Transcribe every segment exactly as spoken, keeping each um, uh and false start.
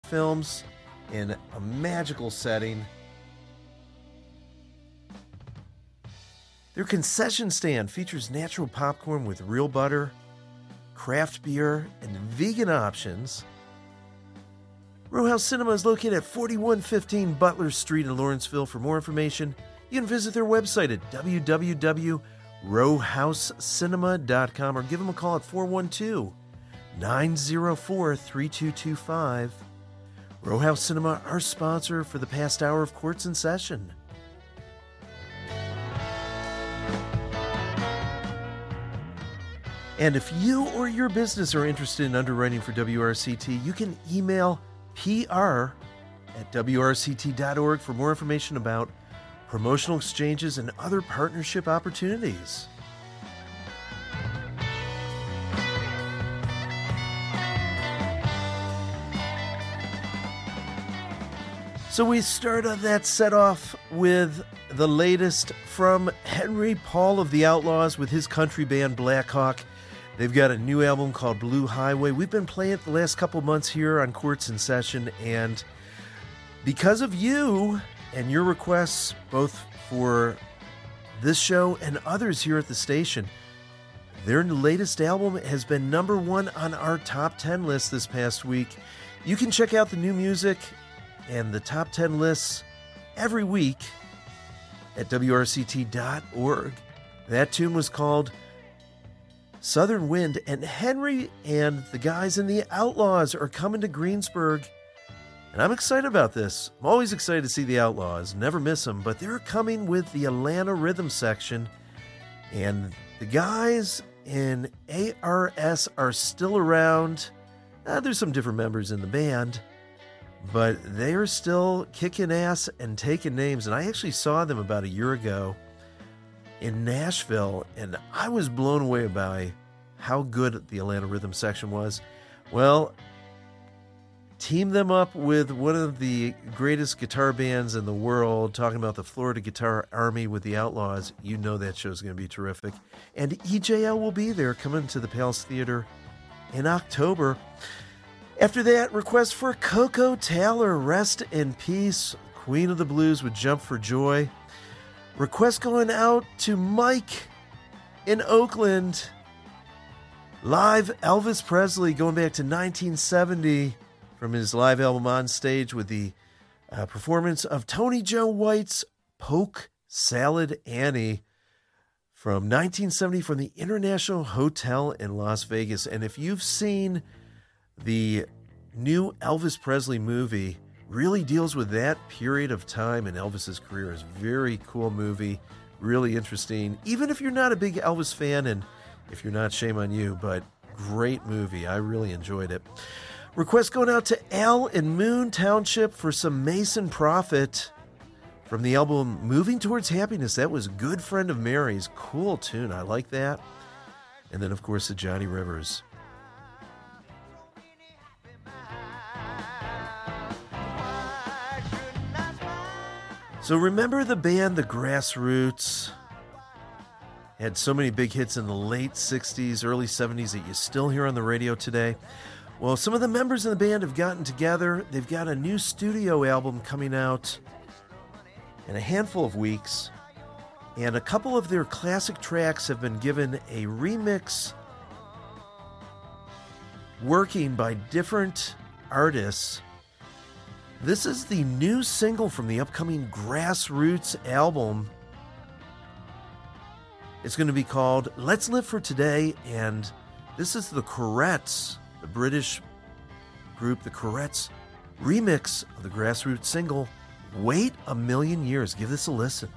films in a magical setting. Their concession stand features natural popcorn with real butter, craft beer, and vegan options. Row House Cinema is located at forty-one fifteen Butler Street in Lawrenceville. For more information, you can visit their website at w w w dot row house cinema dot com or give them a call at four one two, nine zero four, three two two five. Row House Cinema, our sponsor for the past hour of Courts in Session. And if you or your business are interested in underwriting for W R C T, you can email P R at w r c t dot org for more information about promotional exchanges and other partnership opportunities. So we started that set off with the latest from Henry Paul of the Outlaws with his country band Black Hawk. They've got a new album called Blue Highway. We've been playing it the last couple months here on Courts in Session, and because of you and your requests, both for this show and others here at the station, their latest album has been number one on our top ten list this past week. You can check out the new music and the top ten lists every week at w r c t dot org. That tune was called Southern Wind, and Henry and the guys in the Outlaws are coming to Greensburg, and I'm excited about this. I'm always excited to see the Outlaws, never miss them, but they're coming with the Atlanta Rhythm section, and the guys in A R S are still around. Uh, there's some different members in the band, but they are still kicking ass and taking names, and I actually saw them about a year ago in Nashville, and I was blown away by how good the Atlanta Rhythm section was. Well, team them up with one of the greatest guitar bands in the world, talking about the Florida Guitar Army with the Outlaws. You know that show's going to be terrific. And E J L will be there, coming to the Palace Theater in October. After that, request for Coco Taylor, Rest in Peace, Queen of the Blues with Jump for Joy. Request going out to Mike in Oakland. Live Elvis Presley going back to nineteen seventy from his live album On Stage with the uh, performance of Tony Joe White's Polk Salad Annie from nineteen seventy from the International Hotel in Las Vegas. And if you've seen the new Elvis Presley movie, really deals with that period of time in Elvis's career. It's a very cool movie, really interesting. Even if you're not a big Elvis fan, and if you're not, shame on you, but great movie. I really enjoyed it. Request going out to Al in Moon Township for some Mason Prophet from the album Moving Towards Happiness. That was Good Friend of Mary's. Cool tune. I like that. And then, of course, the Johnny Rivers. So remember the band The Grassroots? Had so many big hits in the late sixties, early seventies that you still hear on the radio today. Well, some of the members in the band have gotten together. They've got a new studio album coming out in a handful of weeks. And a couple of their classic tracks have been given a remix working by different artists. This is the new single from the upcoming Grassroots album. It's going to be called Let's Live for Today, and this is the Courettes, the British group, the Courettes, remix of the Grassroots single, Wait a Million Years. Give this a listen.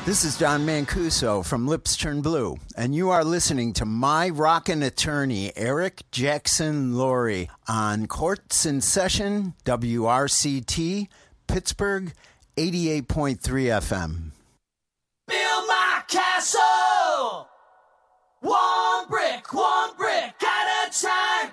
This is Don Mancuso from Lips Turn Blue, and you are listening to my rockin' attorney, Eric Jackson Laurie, on Courts in Session, W R C T, Pittsburgh, eighty-eight point three F M. Build my castle, one brick, one brick at a time.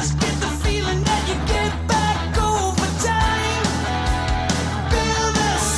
Build a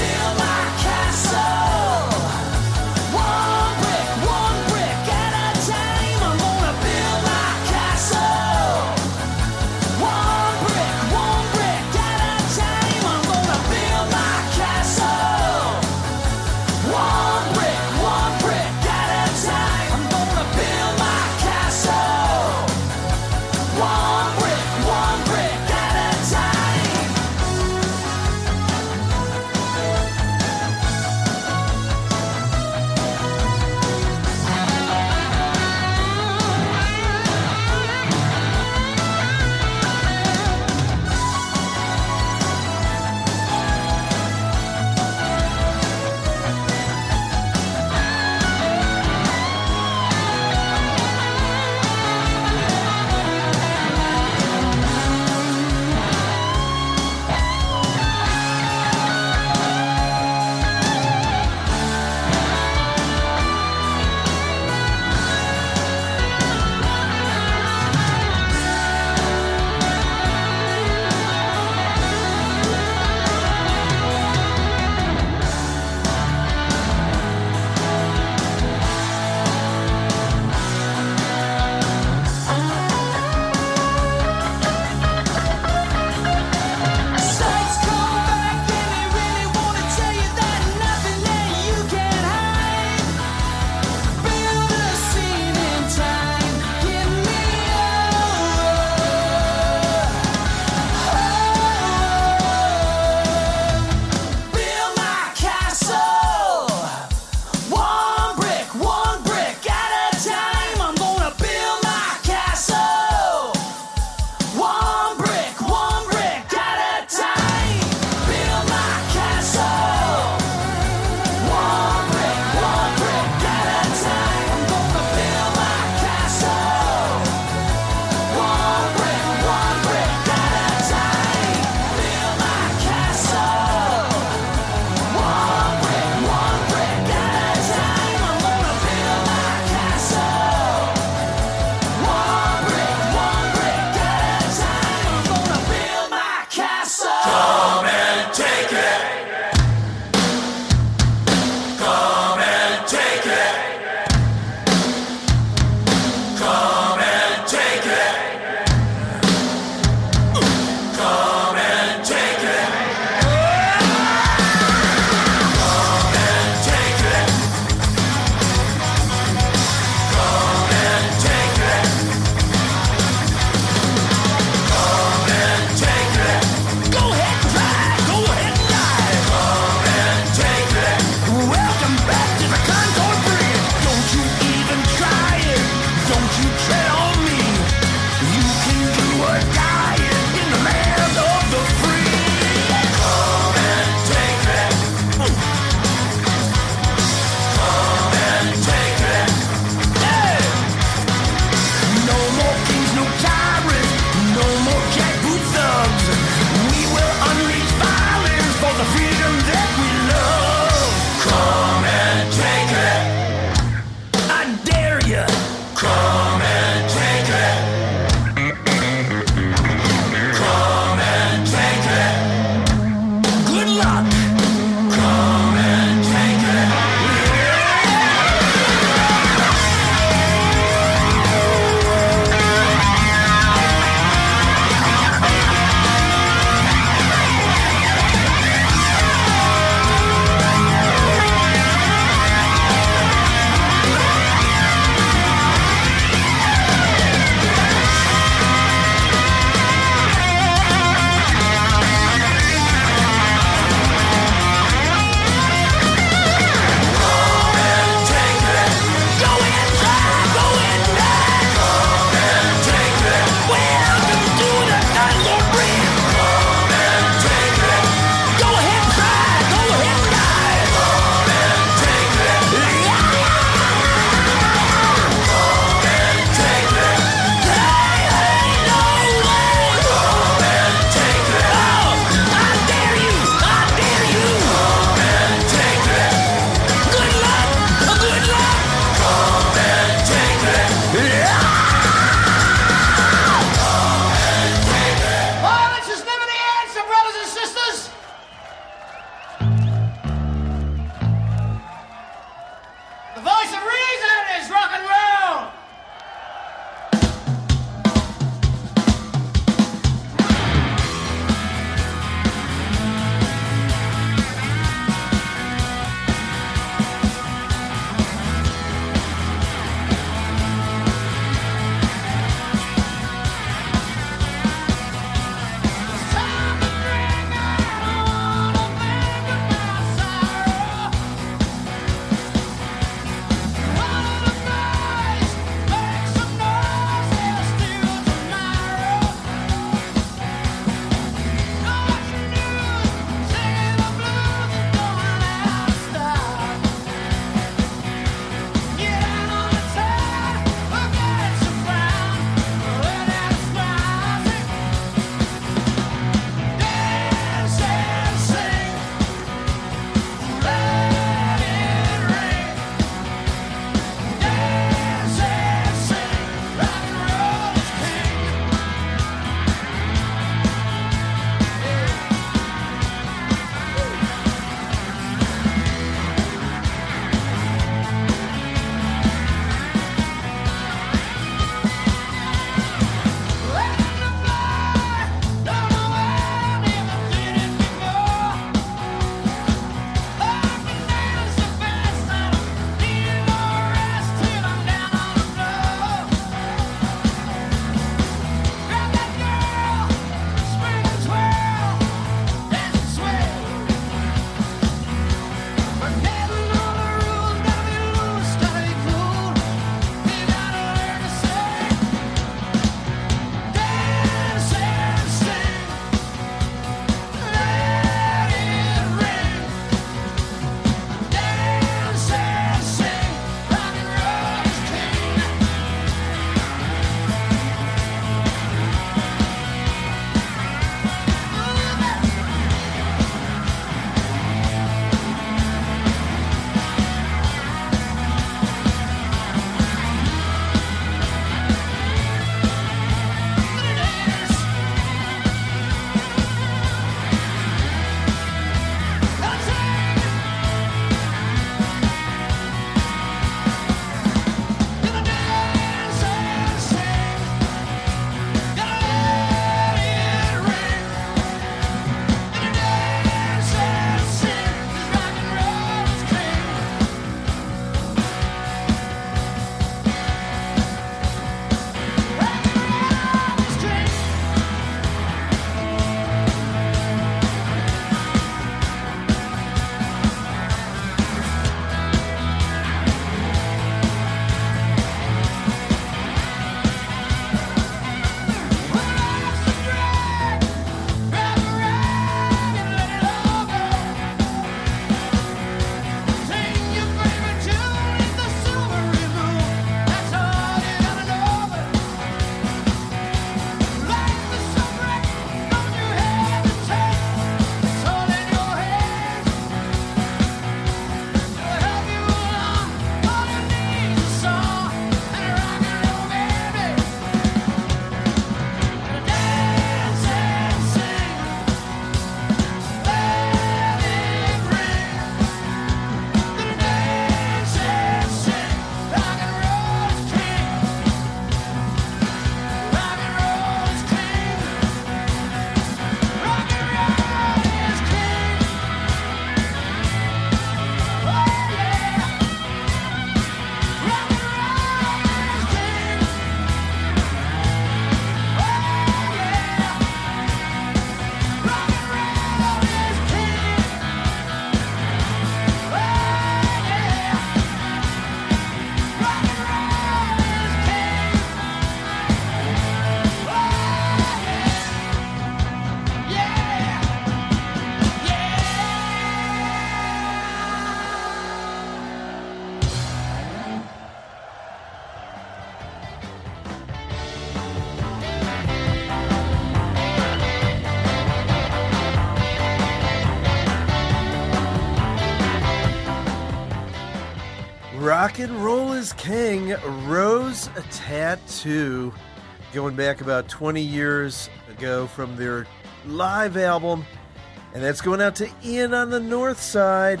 Rock and Roll is King, Rose Tattoo, going back about twenty years ago from their live album, and that's going out to Ian on the north side.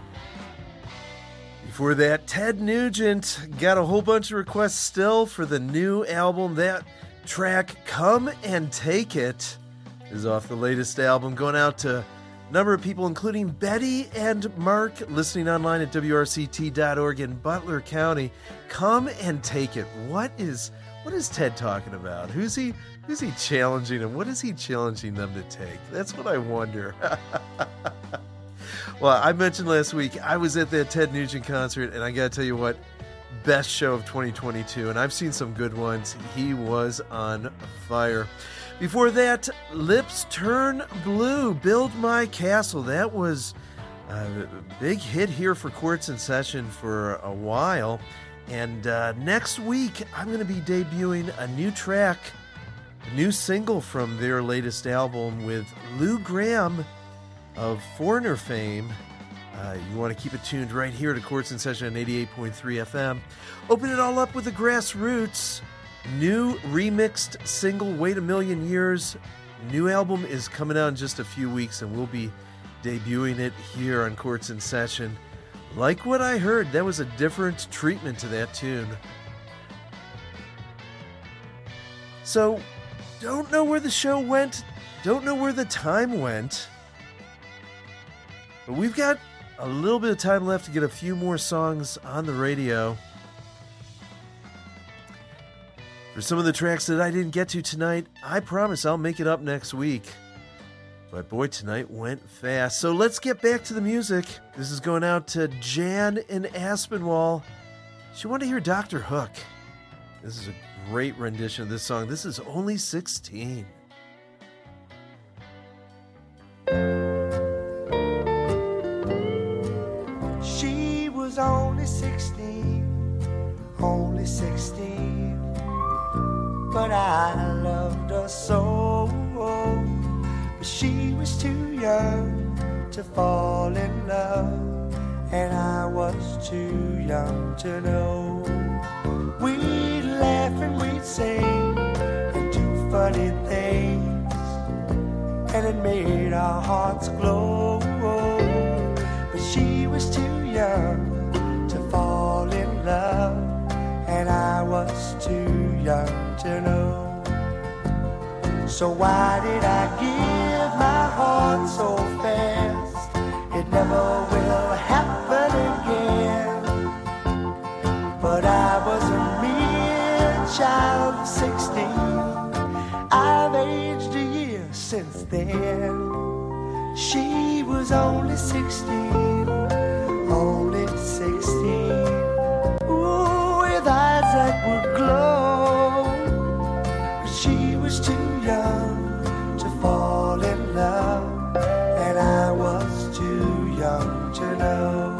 Before that, Ted Nugent got a whole bunch of requests still for the new album. That track, Come and Take It, is off the latest album, going out to a number of people, including Betty and Mark, listening online at W R C T dot org in Butler County. Come and Take It. What is what is Ted talking about? Who's he who's he challenging him? What is he challenging them to take? That's what I wonder. Well, I mentioned last week I was at that Ted Nugent concert, and I got to tell you what, best show of twenty twenty-two, and I've seen some good ones. He was on fire. Before that, Lips Turn Blue, Build My Castle. That was a big hit here for Quartz in Session for a while. And uh, next week, I'm going to be debuting a new track, a new single from their latest album with Lou Gramm of Foreigner fame. Uh, you want to keep it tuned right here to Quartz in Session on eighty-eight point three F M. Open it all up with the Grassroots. New remixed single, Wait a Million Years. New album is coming out in just a few weeks, and we'll be debuting it here on Quartz in Session. Like what I heard, that was a different treatment to that tune. So, don't know where the show went, don't know where the time went, but we've got a little bit of time left to get a few more songs on the radio. For some of the tracks that I didn't get to tonight, I promise I'll make it up next week. But boy, tonight went fast. So let's get back to the music. This is going out to Jan in Aspinwall. She wanted to hear Doctor Hook. This is a great rendition of this song. This is Only sixteen. She was only sixteen, only sixteen, but I loved her so. But she was too young to fall in love, and I was too young to know. We'd laugh and we'd sing and do funny things, and it made our hearts glow. But she was too young to fall in love, and I was too young to know. So why did I give my heart so fast? It never will happen again. But I was a mere child of sixteen. I've aged a year since then. She was only sixteen, only sixteen. Ooh, with eyes that would glow. But she was too young to fall in love, and I was too young to know.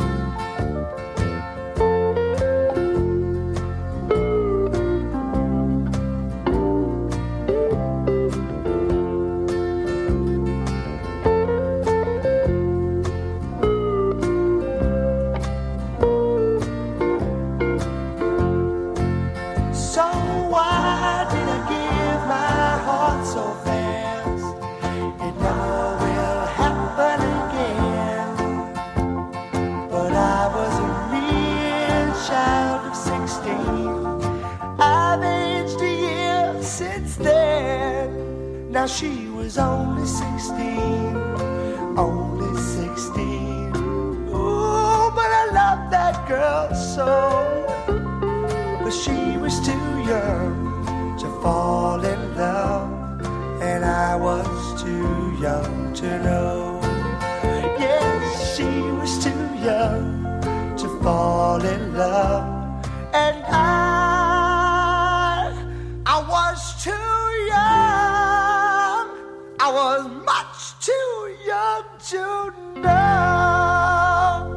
Now she was only sixteen, only sixteen. Ooh, but I love that girl so. But she was too young to fall in love, and I was too young to know. Yes, she was too young to fall in love, and I, I was too young. I was much too young to know.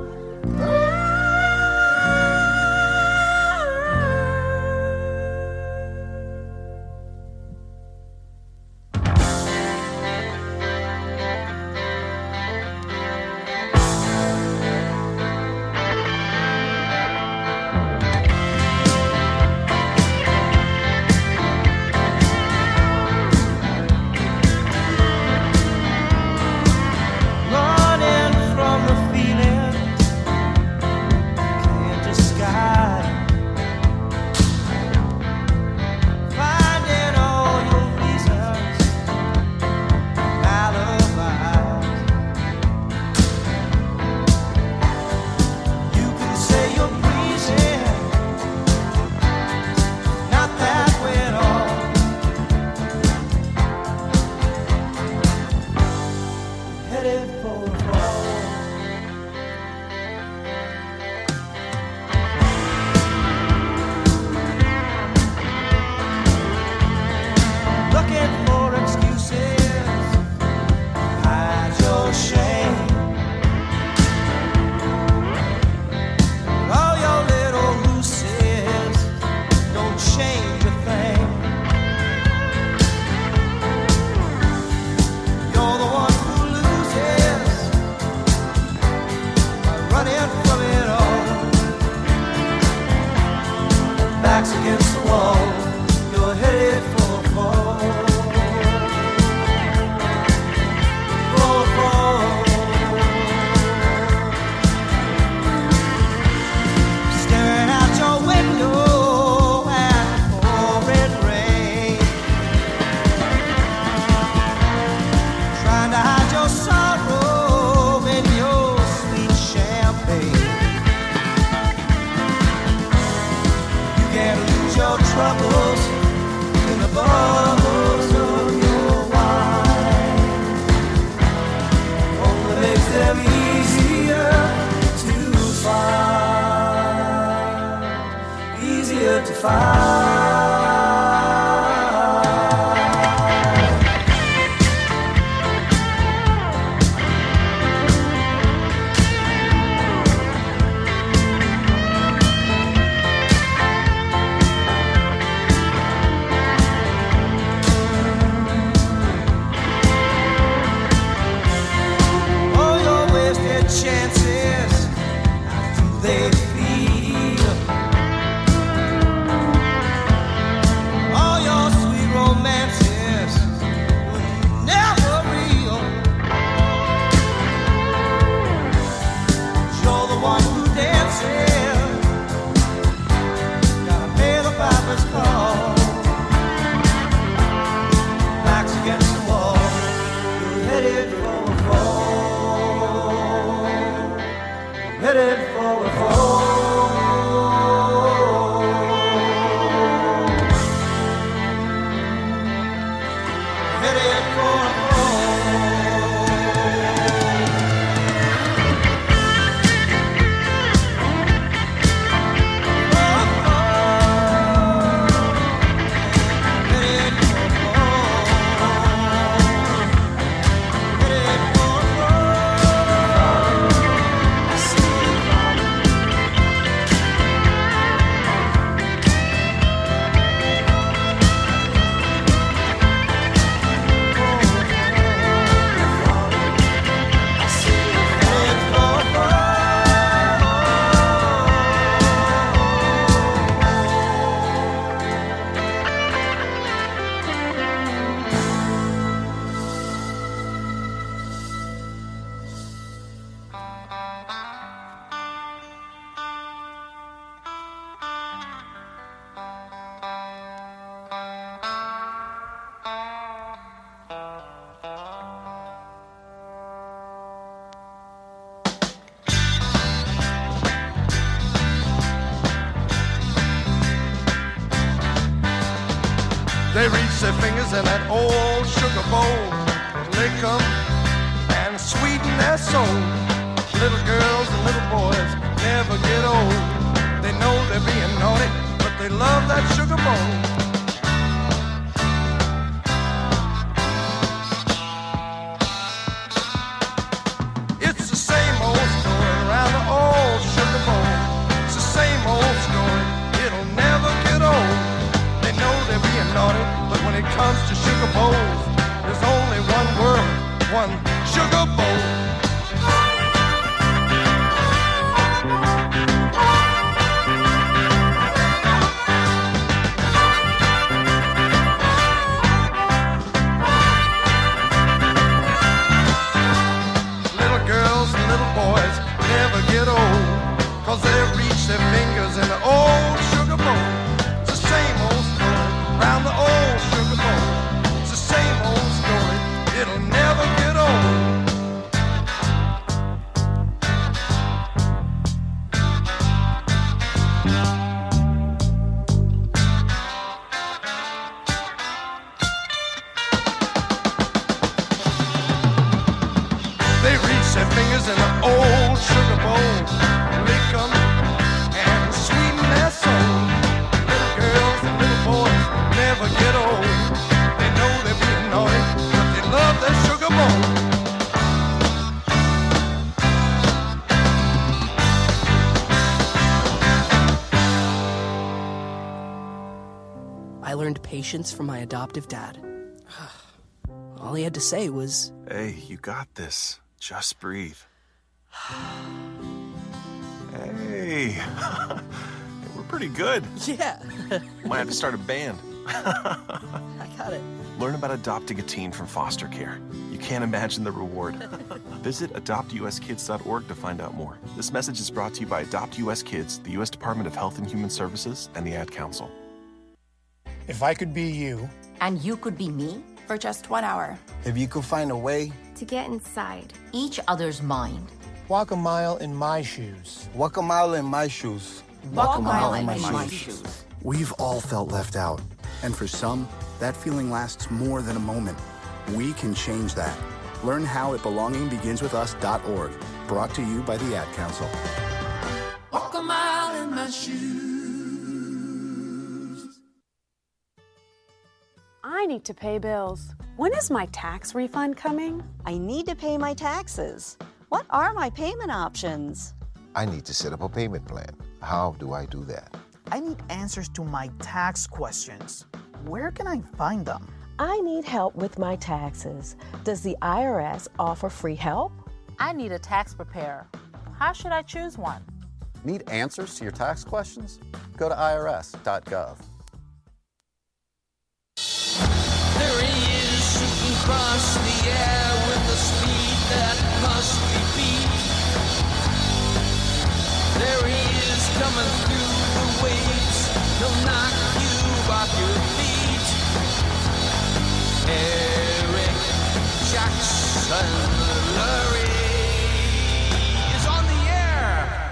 headed for a fall. Looking for excuses, hide your shame. All your little ruses don't change a thing. You're the one who loses by running from it all. Back's against the wall, you're headed for a fall. For a fall. Staring out your window at the pouring rain, trying to hide your sorrow in your sweet champagne. You can't lose your troubles in the bubbles of your wine. Only makes them easier to find, easier to find. All your wasted chances, how do they feel? All your sweet romances were never real. You're the one who dances, gotta pay the piper's call. Back's against the wall, you're headed for a fall. Headed for a fall. Headed for a They reach their fingers in that old sugar bowl, lick 'em and sweeten their soul. Little girls and little boys never get old. They know they're being naughty, but they love that sugar bowl. It's the same old story around the old sugar bowl. It's the same old story, it'll never get old. They know they're being naughty, but when it comes to sugar bowls, there's only one world, one sugar bowl. Little girls and little boys never get old, 'cause they reach their fingers in the old sugar bowl. It's the same old story round the old sugar bowl. It's the same old story, it'll never get old. They reach their fingers in an old sugar bowl, lick 'em and sweeten their soul. Little girls and little boys never get old. They know they're being naughty, but they love their sugar bowl. I learned patience from my adoptive dad. All he had to say was, "Hey, you got this. Just breathe." Hey, we're pretty good. yeah, Might have to start a band. I got it. Learn about adopting a teen from foster care. You can't imagine the reward. Visit adopt u s kids dot org to find out more. This message is brought to you by Adopt U S Kids, the U S Department of Health and Human Services, and the Ad Council. If I could be you. And you could be me? For just one hour. If you could find a way to get inside each other's mind. Walk a mile in my shoes. Walk a mile in my shoes. Walk, Walk a mile, mile in, in my, my shoes. shoes. We've all felt left out. And for some, that feeling lasts more than a moment. We can change that. Learn how at belonging begins with us dot org. Brought to you by the Ad Council. Walk a mile in my shoes. I need to pay bills. When is my tax refund coming? I need to pay my taxes. What are my payment options? I need to set up a payment plan. How do I do that? I need answers to my tax questions. Where can I find them? I need help with my taxes. Does the I R S offer free help? I need a tax preparer. How should I choose one? Need answers to your tax questions? Go to I R S dot gov. There he is, shooting across the air with the speed that must be beat. There he is, coming through the waves. He'll knock you off your feet. Eric Jackson Lurie is on the air.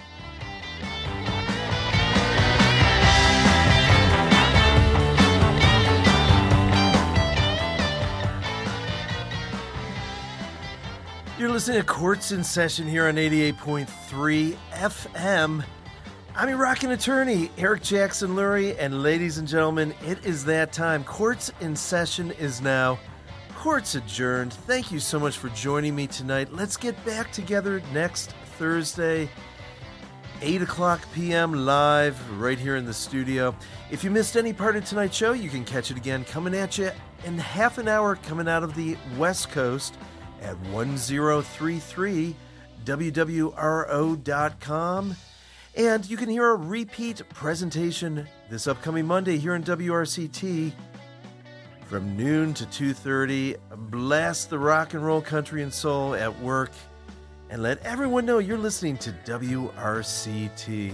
You're listening to Courts in Session here on eighty-eight point three F M. I'm your rockin' attorney, Eric Jackson Lurie, and ladies and gentlemen, it is that time. Courts in Session is now. Courts adjourned. Thank you so much for joining me tonight. Let's get back together next Thursday, eight o'clock p.m. live right here in the studio. If you missed any part of tonight's show, you can catch it again coming at you in half an hour coming out of the West Coast at ten thirty-three W W R O dot com. And you can hear a repeat presentation this upcoming Monday here in W R C T from noon to two thirty. Blast the rock and roll, country, and soul at work and let everyone know you're listening to W R C T.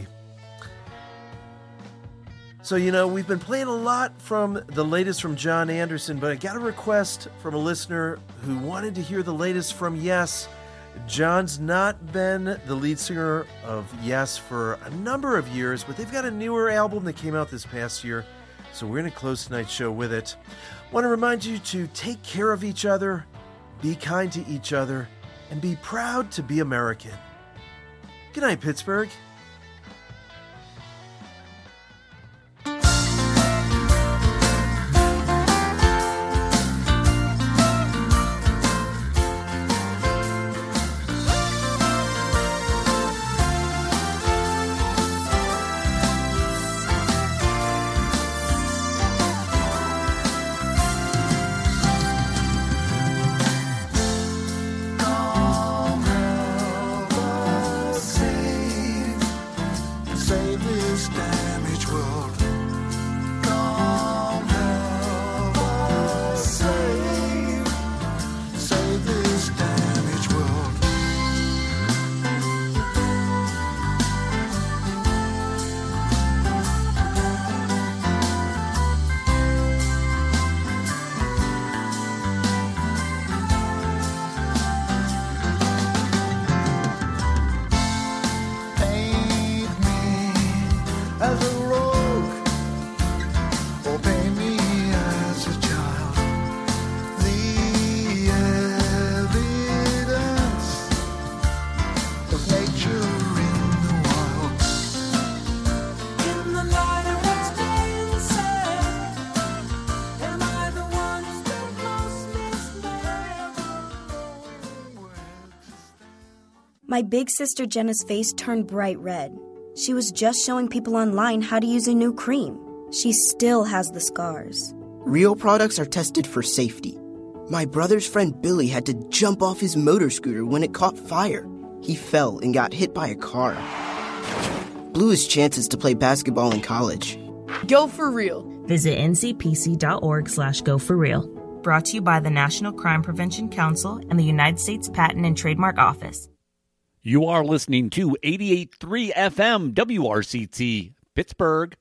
So, you know, we've been playing a lot from the latest from John Anderson, but I got a request from a listener who wanted to hear the latest from Yes. John's not been the lead singer of Yes for a number of years, but they've got a newer album that came out this past year, so we're going to close tonight's show with it. I want to remind you to take care of each other, be kind to each other, and be proud to be American. Good night, Pittsburgh. Save My big sister Jenna's face turned bright red. She was just showing people online how to use a new cream. She still has the scars. Real products are tested for safety. My brother's friend Billy had to jump off his motor scooter when it caught fire. He fell and got hit by a car. Blew his chances to play basketball in college. Go for real. Visit N C P C dot org slash go for real. Brought to you by the National Crime Prevention Council and the United States Patent and Trademark Office. You are listening to eighty-eight point three F M W R C T, Pittsburgh.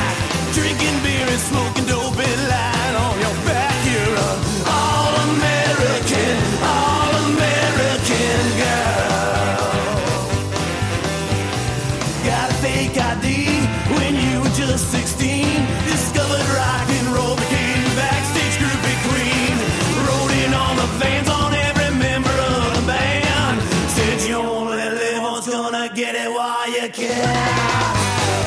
Drinking beer and smoking dope and lying on your back. You're an all-American. can.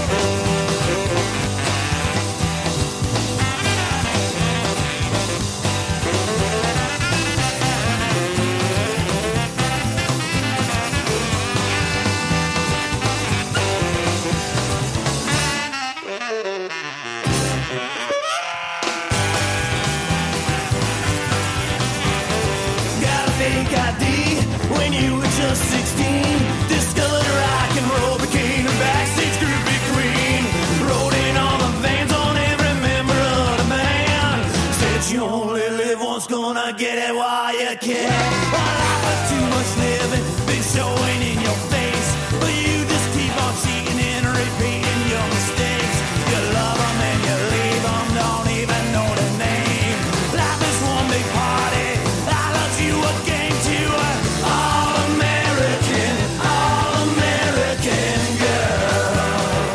When you were just sixteen, discovered rock and roll, became a backstage groupie queen. Rode in all the vans on every member of the band. Said you only live once, gonna get it while you can. Well, life was too much living, been showing in your face. But you just keep on cheating and repeating your mistakes. You love them and you leave them, don't even know the name. Life is one big party, I love you a game to her. All-American, All-American girl.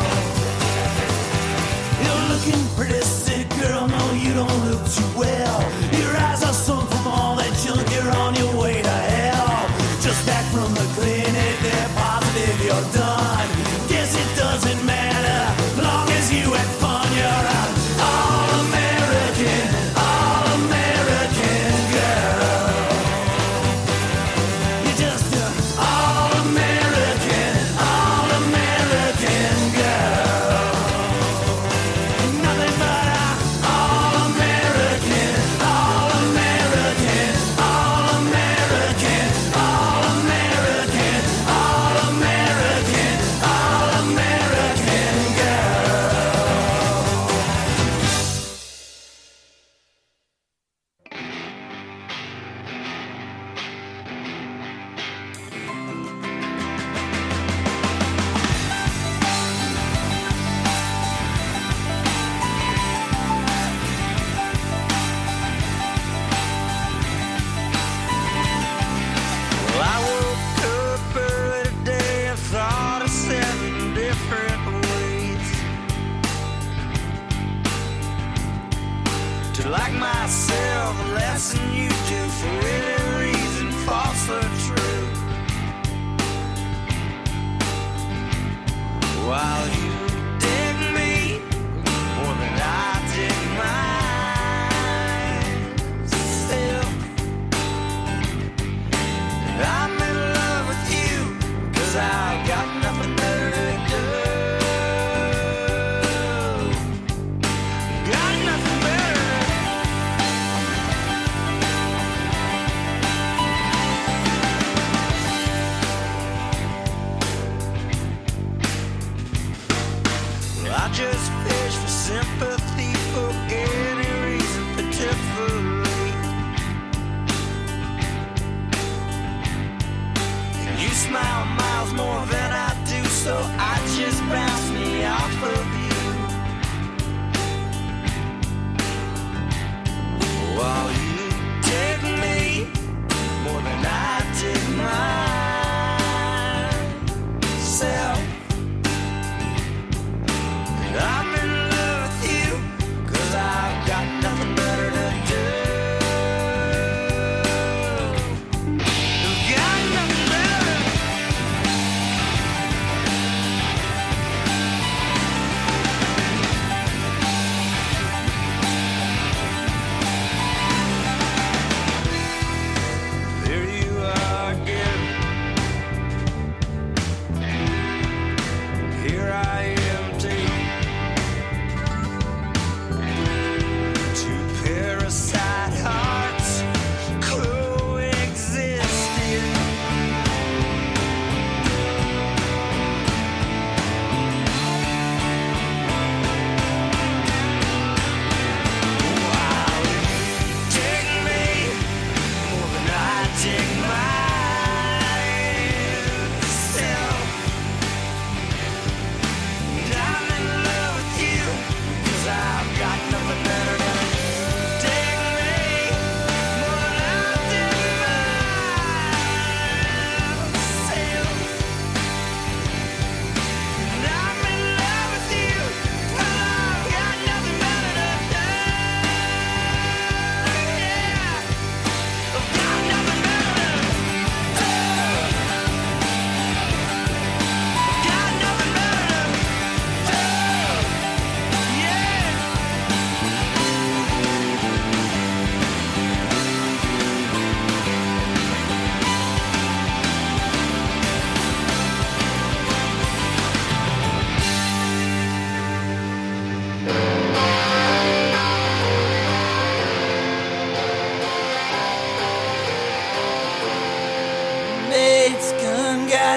You're looking pretty sick, girl, no you don't look too well. Your eyes are sunk from all that junk, you're on your way to hell. Just back from the clinic, they're positive you're done. Guess it doesn't matter, long as you had fun. You're an All-American, All-American girl. You're just an All-American, All-American girl. Nothing but an All-American, All-American, All-American, All-American, All-American, All-American girl. Well, I woke up early today and thought of seven different ways to like myself less than you do, for any reason, false or true. While you dig me more than I dig myself, I'm in love with you, 'cause I've got nothing better to do. Got nothing better. Well, I just fish for sympathy for any reason, pitifully. You smile miles more than I do, so I just bounce me off of you. While you take me more than I take myself, and I'm in love with you, 'cause I've got nothing better to do. Got nothing better.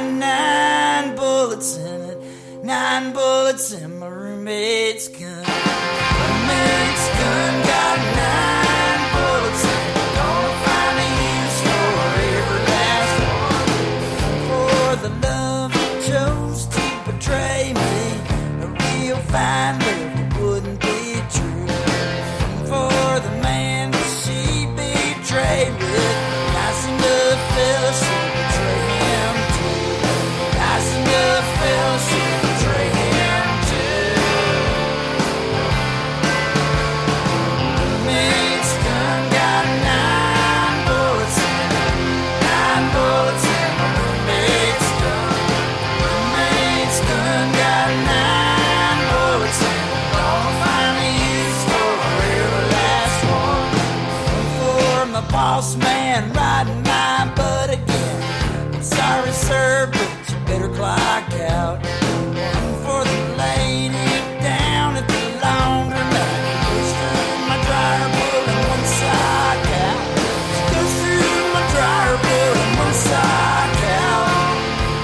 got nine bullets in it, nine bullets in my roommate's gun. Roommate's gun got nine bullets in it. Gonna find a use for every last one. For the love that chose to betray me, a real fine love wouldn't be true. For the man that she betrayed with, nice enough fella should betray him too. Nice enough fella should betray him too. Roommate's gun got nine bullets in it, nine bullets in my roommate's gun. Roommate's gun got nine bullets in it. Gonna find a use for every last one. For my boss man riding my butt again. I'm sorry, sir, but you better clock out. One for the lady down at the laundromat. Goes through my dryer, pulling one sock out. Goes through my dryer, pulling one sock out.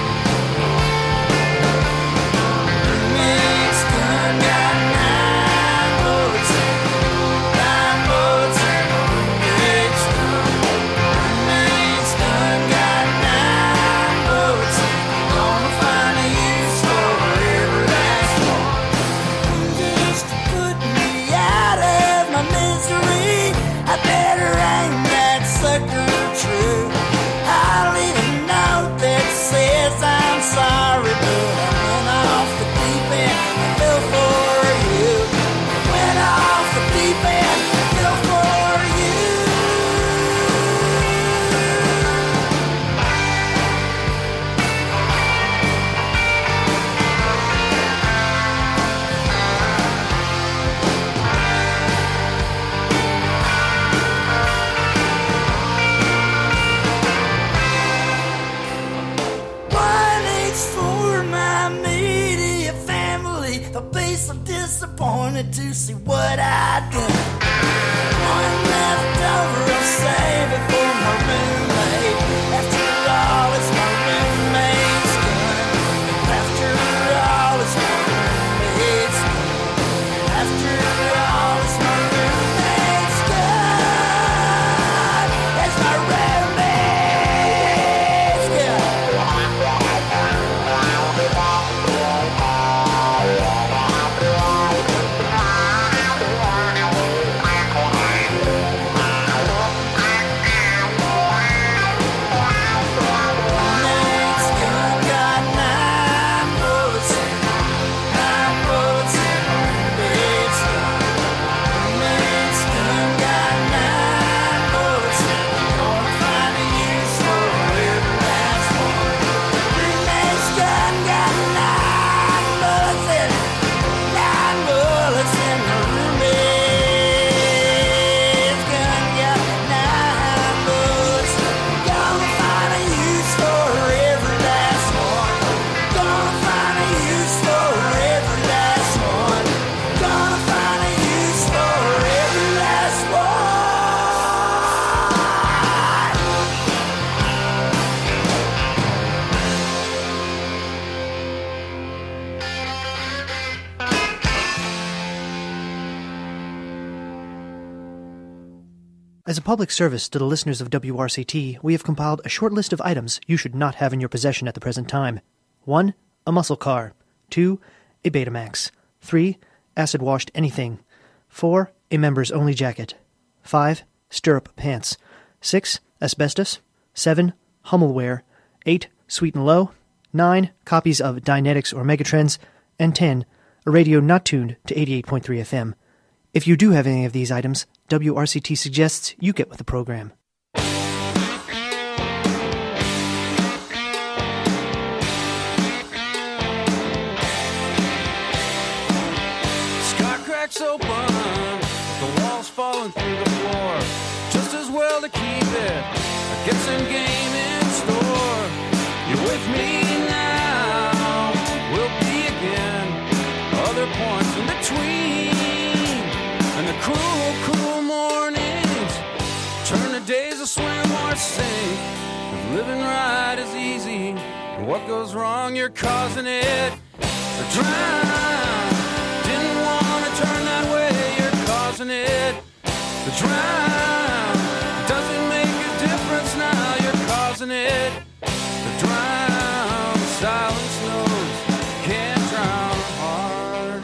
Roommate's gun got nine bullets in it, nine bullets in my roommate's gun. Roommate's gun got nine bullets in it. Gonna find a use for every last one. Just to put me out of my misery, I better aim that sucker true. I'll leave a note that says I'm sorry, but I went off the deep end and fell for you. Went off the deep end and fell for you. One H for my immediate family. They'll be so disappointed to see what I done. One left over, I'll save it for my roommate. After all, it's my roommate's gun. After all, it's my roommate's gun. After all, it's my roommate's gun. It's my roommate's gun. Roommate's gun got nine bullets in it, nine bullets in my roommate's gun. Roommate's gun got nine bullets in it. Gonna find a use for every last one. Roommate's gun got nine bullets in it, nine bullets in my roommate's gun got nine bullets. Gonna find a use for every last one. Gonna find a use for every last one. Gonna find a use for every last one. As a public service to the listeners of W R C T, we have compiled a short list of items you should not have in your possession at the present time. one. A muscle car. two. A Betamax. three. Acid-washed anything. four. A members-only jacket. five. Stirrup pants. six. Asbestos. seven. Hummelware. eight. Sweet and Low. nine. Copies of Dynetics or Megatrends. And ten. A radio not tuned to eighty-eight point three F M. If you do have any of these items, W R C T suggests you get with the program. Sky cracks open, the walls falling through the floor. Just as well to keep it, I get some game in store. You're with me now, we'll be again. Other points in between, and the cruel, cruel mornings turn to days of swim or sink. If living right is easy, What goes wrong, you're causing it to drown. Didn't want to turn that way, you're causing it to drown. Doesn't make a difference now, you're causing it to drown. Silence knows, can't drown a heart.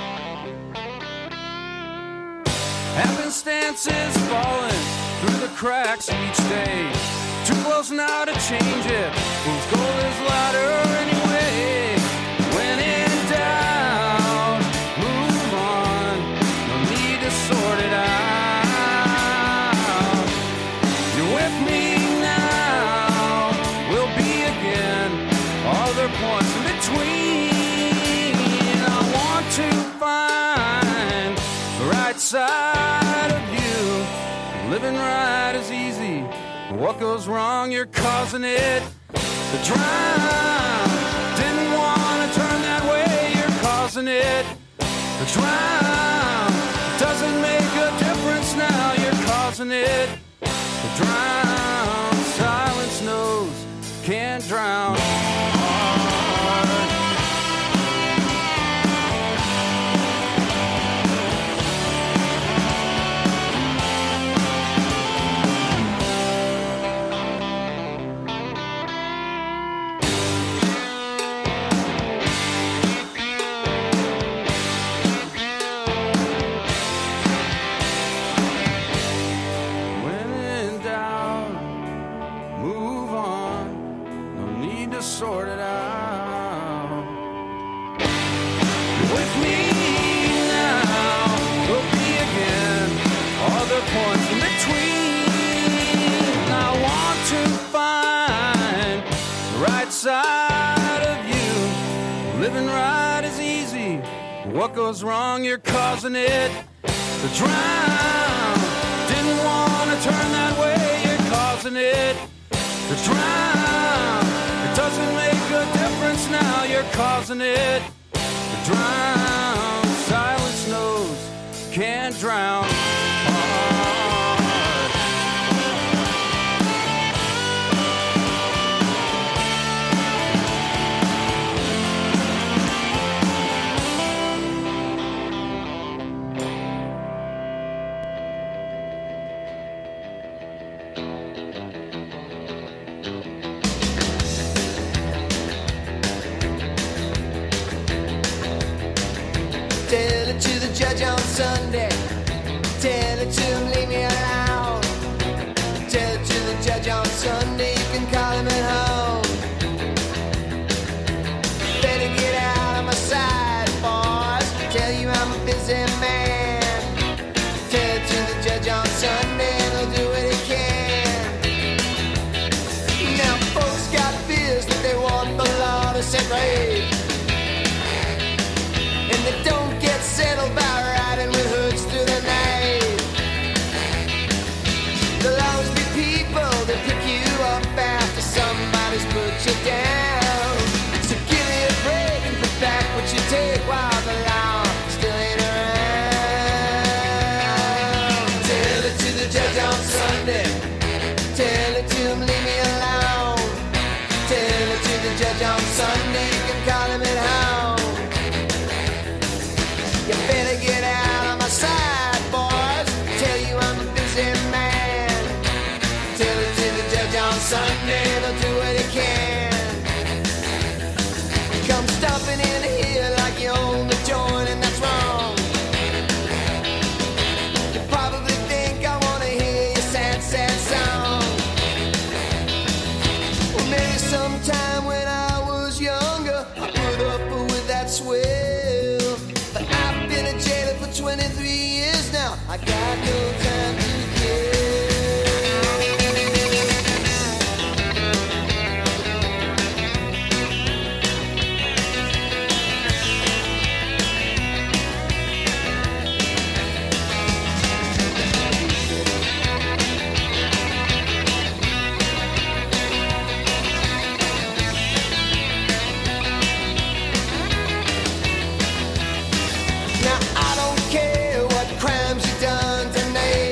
Happenstance is falling through the cracks each day. Too close now to change it. Whose goal is lighter anyway? When in doubt, move on. No need to sort it out. You're with me now. We'll be again. All their points in between. I want to find the right side of you. Living right is easy. What goes wrong, you're causing it to drown. Didn't want to turn that way, you're causing it to drown. Doesn't make a difference now, you're causing it to drown. Silence knows, can't drown. Sort it out. With me now, we'll be again. All the points in between. I want to find the right side of you. Living right is easy. What goes wrong, you're causing it to drown. Didn't want to turn that way, you're causing it to drown. Doesn't make a difference now, you're causing it to drown. Silence knows, can't drown. Tell it to the judge on Sunday. Tell it to him, leave me alone. Tell it to the judge on Sunday, you can call him at home. Better get out of my sight, boys. Tell you I'm a busy man. Tell it to the judge on Sunday, and he'll do what he can. Now folks got fears that they want the law to set right. And they don't get settled by riding with hoods through the night. There'll always be people that pick you up after somebody's put you down. So give me a break and put back what you take while the law still ain't around. Tell it to the judge on Sunday. Tell it to him, leave me alone. Tell it to the judge on Sunday, you can call him at home. You better get out of my sight, boys. Tell you I'm a busy man. Tell it to the judge on Sunday, they'll do what he can. Come stomping in here like you own the joint, and that's wrong. You probably think I wanna hear your sad, sad song. Well, maybe sometime when I was younger, I put up with that swell. But I've been a jailer for twenty-three years now. I got no time to Now I don't care what crimes you done tonight.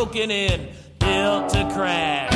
broken in, built to crash.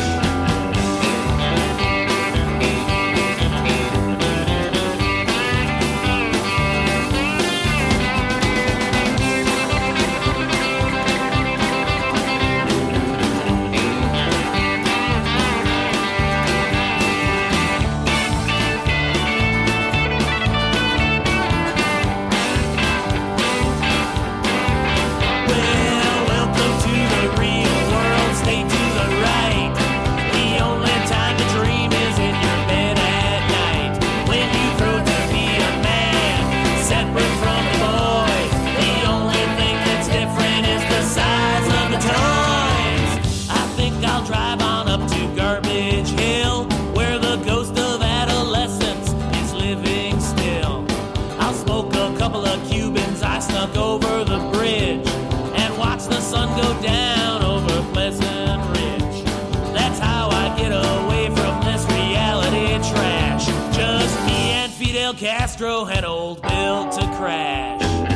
Over the bridge and watch the sun go down over Pleasant Ridge. That's how I get away from this reality trash. Just me and Fidel Castro and old Built to Crash.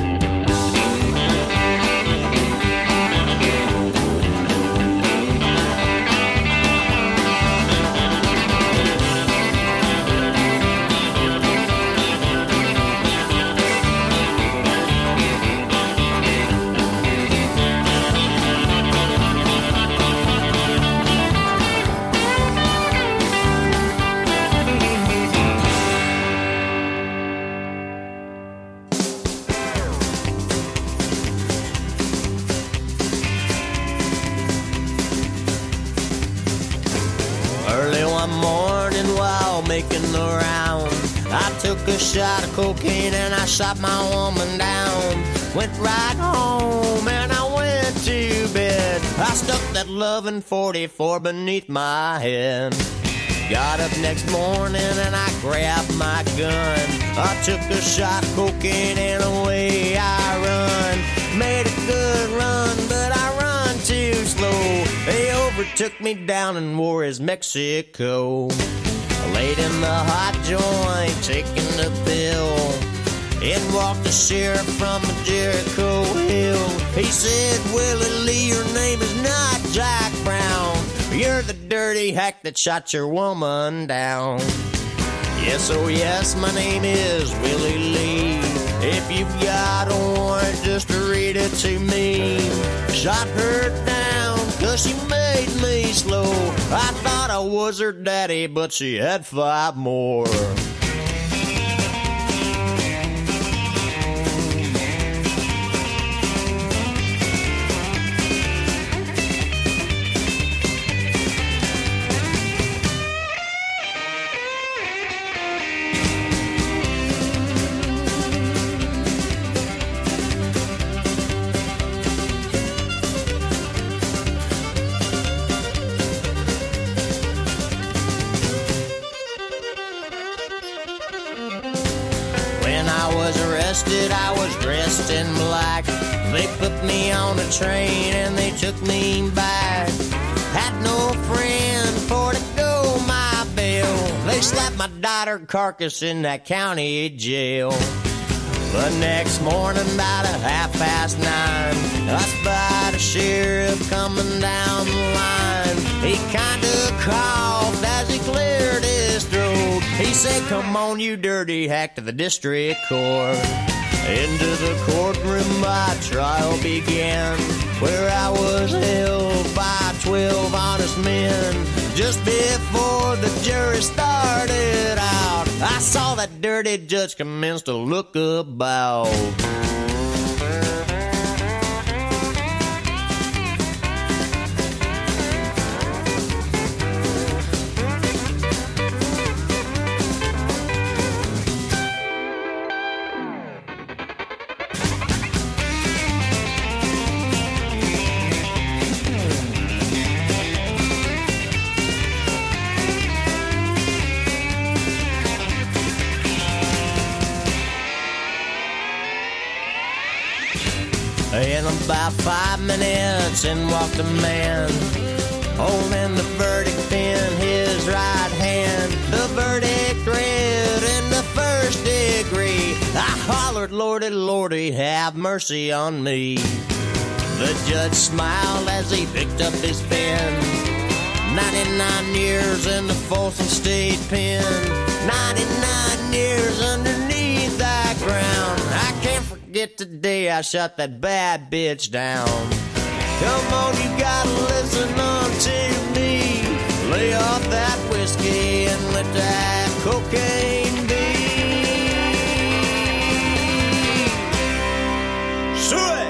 Making the round, I took a shot of cocaine and I shot my woman down. Went right home and I went to bed. I stuck that loving forty-four beneath my head. Got up next morning and I grabbed my gun. I took a shot of cocaine and away I run. Made a good run, but I run too slow. They overtook me down in Juarez, Mexico. Laid in the hot joint, taking the pill. In walked the sheriff from Jericho Hill. He said, Willie Lee, your name is not Jack Brown. You're the dirty hack that shot your woman down. Yes, oh yes, my name is Willie Lee. If you've got a warrant, just read it to me. Shot her down, cause she made me slow. I thought I was her daddy, but she had five more. I was dressed in black. They put me on a train and they took me back. Had no friend for to go my bail. They slapped my daughter carcass in that county jail. The next morning about a half past nine, I spied a sheriff coming down the line. He kinda coughed as he cleared his throat. He said, come on you dirty hack to the district court. Into the courtroom my trial began, where I was held by twelve honest men. Just before the jury started out, I saw that dirty judge commence to look about. In about five minutes, in walked a man, holding the verdict pen, his right hand. The verdict read in the first degree. I hollered, Lordy, Lordy, have mercy on me. The judge smiled as he picked up his pen. ninety-nine years in the Folsom State Pen. ninety-nine years underneath that ground. I can't forget the day I shot that bad bitch down. Come on, you gotta listen unto me. Lay off that whiskey and let that cocaine be. Sweet!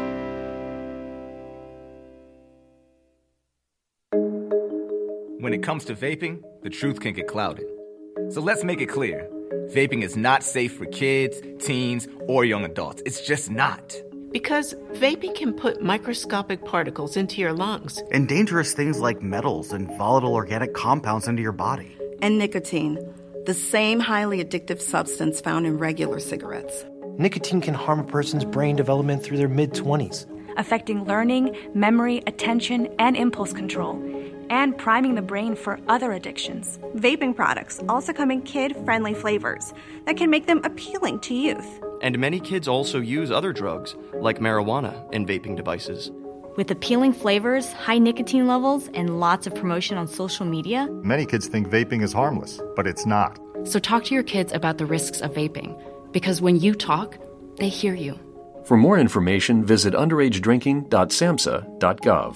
When it comes to vaping, the truth can get clouded. So let's make it clear. Vaping is not safe for kids, teens, or young adults. It's just not. Because vaping can put microscopic particles into your lungs. And dangerous things like metals and volatile organic compounds into your body. And nicotine, the same highly addictive substance found in regular cigarettes. Nicotine can harm a person's brain development through their mid-twenties. Affecting learning, memory, attention, and impulse control. And priming the brain for other addictions. Vaping products also come in kid-friendly flavors that can make them appealing to youth. And many kids also use other drugs, like marijuana, in vaping devices. With appealing flavors, high nicotine levels, and lots of promotion on social media, many kids think vaping is harmless, but it's not. So talk to your kids about the risks of vaping, because when you talk, they hear you. For more information, visit underage drinking dot samhsa dot gov.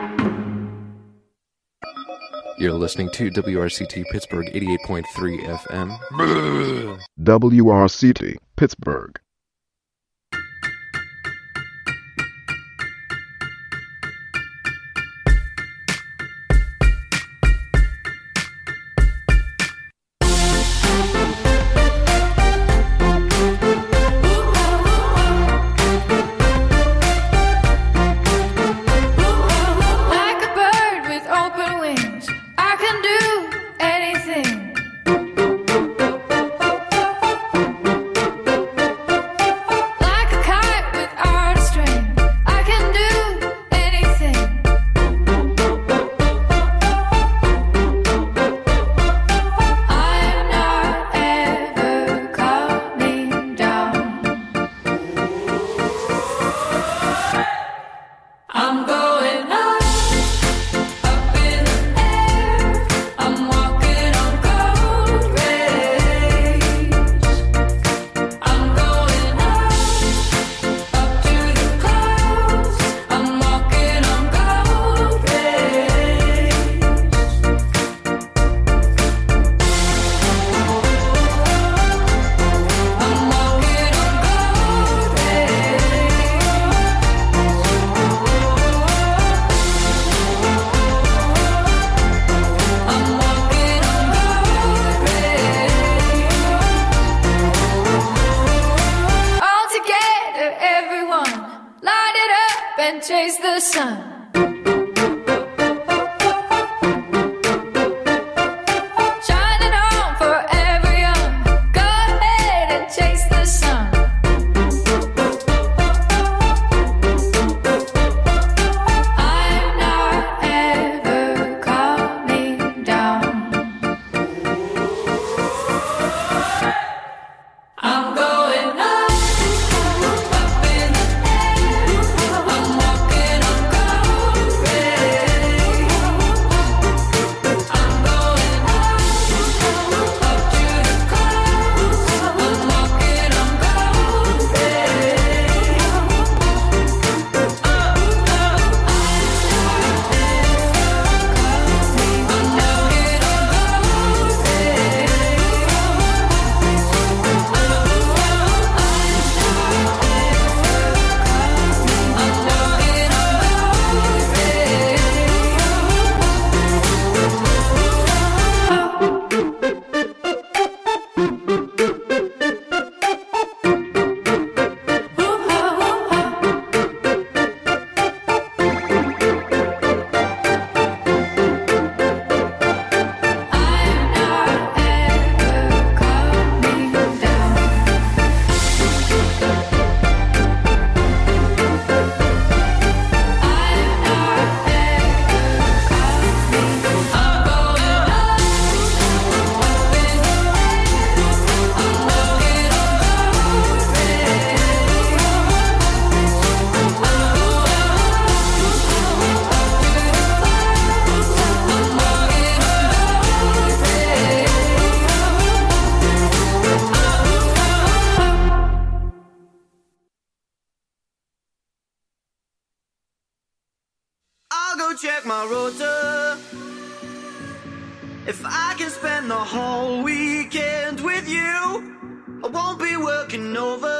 You're listening to W R C T Pittsburgh eighty-eight point three F M. W R C T Pittsburgh. chase the sun. Up in the air, I'm walking on gold. wanna check my rota. If I can spend the whole weekend with you, I won't be working over.